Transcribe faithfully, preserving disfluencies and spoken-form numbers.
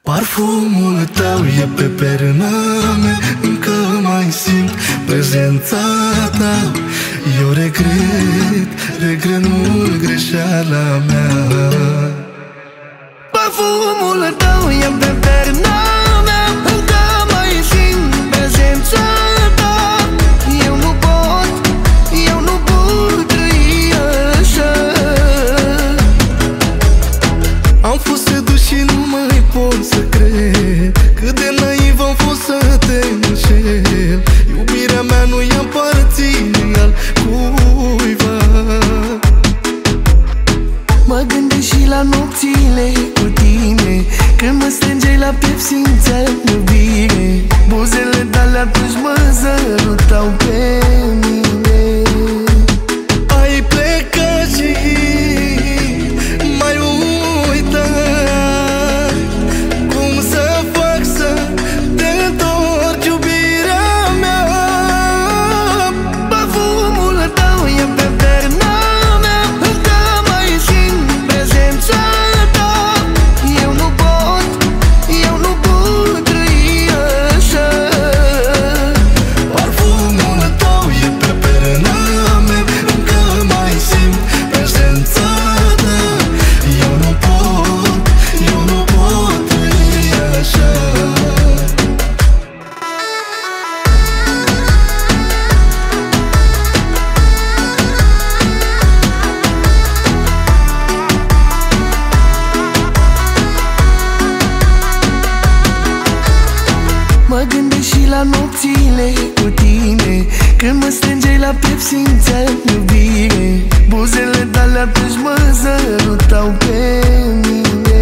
Parfumul tău e pe perna mea, încă mai simt prezența ta. Eu regret, regret mult greșeala mea. Parfumul tău e pe perna mea, încă mai simt prezența ta. Eu nu pot, eu nu pot trăi așa. Am fost sedus și nu mai pot să cred cât de naiv am fost să te înșel. Iubirea mea nu i-a aparține al cuiva. Mă gândesc și la nopțile cu tine, când mă strângeai la piept simțeam iubire. Buzele tale atunci mă zărutau pe mine. Ai plecat și mai uitat. Cum să fac să te întorci, iubirea mea? Parfumul tău e pe perna mea, încă mai simt prezența ta. Eu nu pot, eu nu pot trăi așa. Parfumul tău e pe perna mea, încă mai simt prezența ta. Eu nu pot, eu nu pot trăi așa. Mă gândesc și la nopțile cu tine, când mă strângeai la piept simțeam iubire. Buzele tale atunci mă zărutau pe mine.